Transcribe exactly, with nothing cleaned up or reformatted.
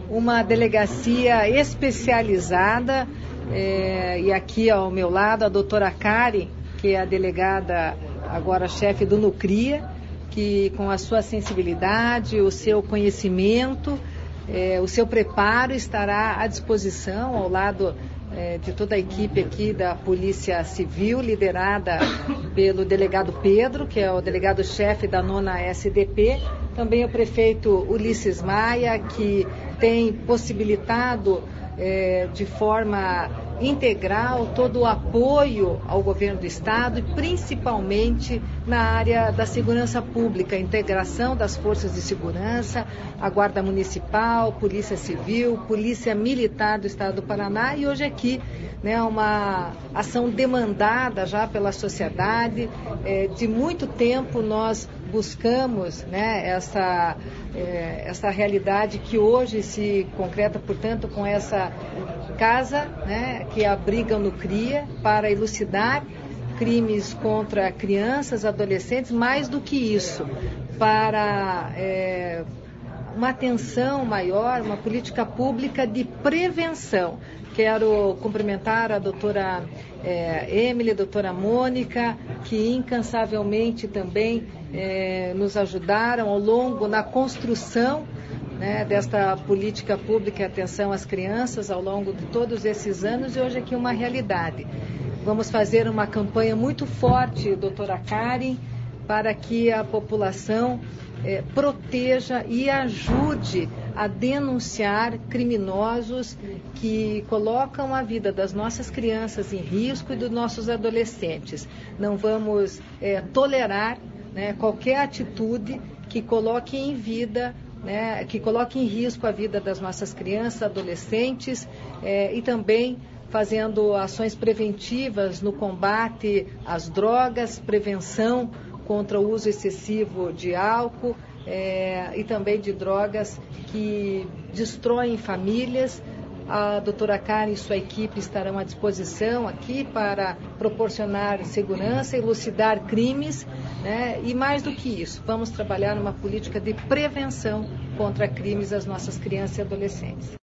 uma delegacia especializada, é, e aqui ao meu lado a doutora Karen, que é a delegada, agora chefe do Nucria, que com a sua sensibilidade, o seu conhecimento, é, o seu preparo estará à disposição ao lado é, de toda a equipe aqui da Polícia Civil, liderada pelo delegado Pedro, que é o delegado-chefe da nona S D P, também o prefeito Ulisses Maia, que tem possibilitado é, de forma integral todo o apoio ao governo do estado e principalmente na área da segurança pública, a integração das forças de segurança, a Guarda Municipal, Polícia Civil, Polícia Militar do estado do Paraná, e hoje aqui, né, uma ação demandada já pela sociedade. É, de muito tempo nós buscamos, né, essa, é, essa realidade que hoje se concreta, portanto, com essa casa, né, que abriga o Nucria para elucidar crimes contra crianças, adolescentes, mais do que isso, para é, uma atenção maior, uma política pública de prevenção. Quero cumprimentar a doutora é, Emily, a doutora Mônica, que incansavelmente também é, nos ajudaram ao longo na construção, né, desta política pública e atenção às crianças ao longo de todos esses anos, e hoje aqui uma realidade. Vamos fazer uma campanha muito forte, doutora Karen, para que a população eh, proteja e ajude a denunciar criminosos que colocam a vida das nossas crianças em risco e dos nossos adolescentes. Não vamos eh, tolerar, né, qualquer atitude que coloque em vida Né, que coloque em risco a vida das nossas crianças, adolescentes, eh, e também fazendo ações preventivas no combate às drogas, prevenção contra o uso excessivo de álcool eh, e também de drogas que destroem famílias. A doutora Karen e sua equipe estarão à disposição aqui para proporcionar segurança, elucidar crimes, né? E mais do que isso, vamos trabalhar numa política de prevenção contra crimes às nossas crianças e adolescentes.